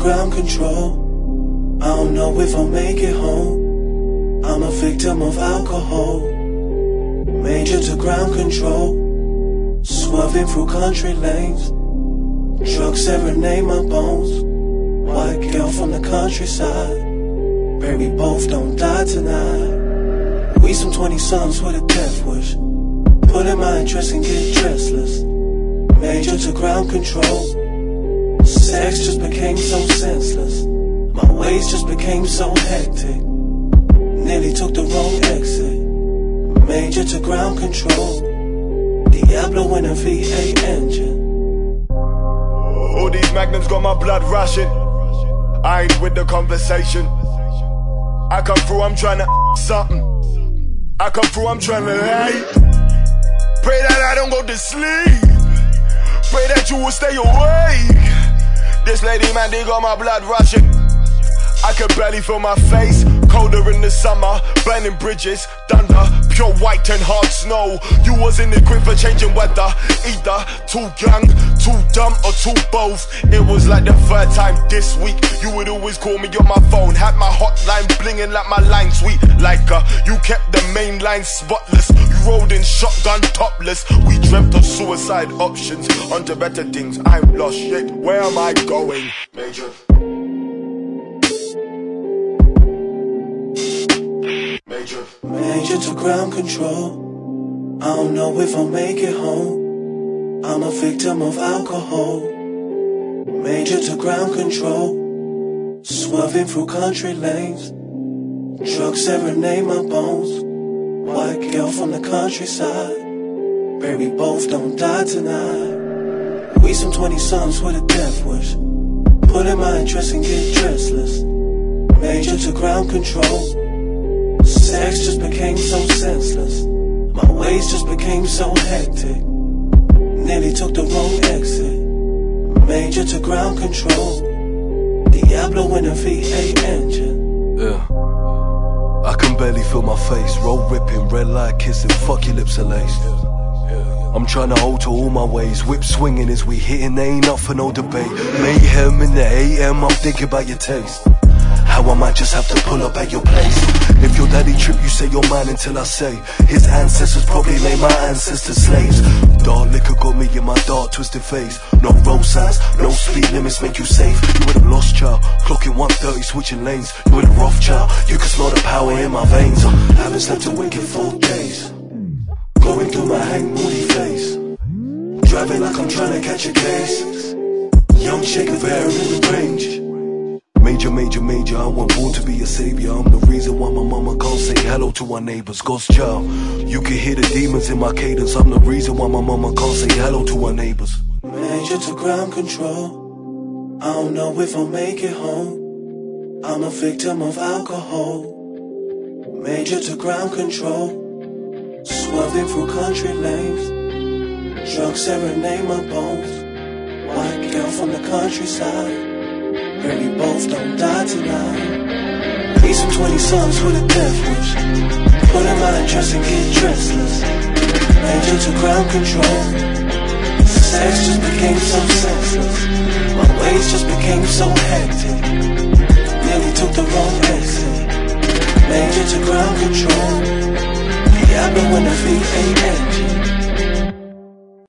ground control. I don't know if I'll make it home. I'm a victim of alcohol. Major to ground control. Swerving through country lanes. Drugs serenade my bones. White girl from the countryside. Baby, both don't die tonight. We some 20-somethings with a death wish. Put in my address and get dressless. Major to ground control. Sex just became so senseless. My ways just became so hectic. Nearly took the wrong exit. Major to ground control. Diablo in a V8 engine. All these magnums got my blood rushing. I ain't with the conversation. I come through, I'm tryna something. I come through, I'm tryna lay. Pray that I don't go to sleep. Pray that you will stay awake. This lady, man, they got my blood rushing. I can barely feel my face. Colder in the summer, burning bridges, thunder, pure white and hard snow. You wasn't equipped for changing weather. Either too young, too dumb, or too both. It was like the third time this week. You would always call me on my phone. Had my hotline blinging like my line sweet. Like you kept the main line spotless. You rode in shotgun topless. We dreamt of suicide options. Onto better things, I'm lost, shit, where am I going? Major. Major to ground control. I don't know if I'll make it home. I'm a victim of alcohol. Major to ground control. Swerving through country lanes. Drugs serenade my bones. White girl from the countryside. Baby, both don't die tonight. We some 20-somethings with a death wish. Put in my address and get dressless. Major to ground control. Sex just became so senseless. My ways just became so hectic. Nearly took the wrong exit. Major to ground control. Diablo in a V8 engine. Yeah. I can barely feel my face. Roll ripping, red light kissing. Fuck your lips are laced. I'm trying to alter all my ways. Whip swinging as we hitting, they ain't up for no debate. Mayhem in the AM, I'm thinking about your taste. How I might just have to pull up at your place. If your daddy trip, you say you're mine until I say his ancestors probably made my ancestors slaves. Dark liquor got me in my dark twisted face. No road signs, no speed limits make you safe. You were the lost child, clocking 130 switching lanes. You were the rough child, you can smell the power in my veins. Haven't slept a wink in 4 days. Going through my hang moody face. Driving like I'm trying to catch a case. Young Shaker Bear in the range. Major, major, major, I wasn't born to be a savior. I'm the reason why my mama can't say hello to our neighbors. Ghost child, you can hear the demons in my cadence. I'm the reason why my mama can't say hello to our neighbors. Major to ground control. I don't know if I'll make it home. I'm a victim of alcohol. Major to ground control. Swerving through country lanes. Drugs serenade my bones. White girl from the countryside. Baby, both don't die tonight. We some 20-somethings with a death wish. Put in my address and get dressless. Major to ground control. Sex just became so senseless. My ways just became so hectic. Nearly took the wrong exit. Major to ground control. Diablo in a V8 engine.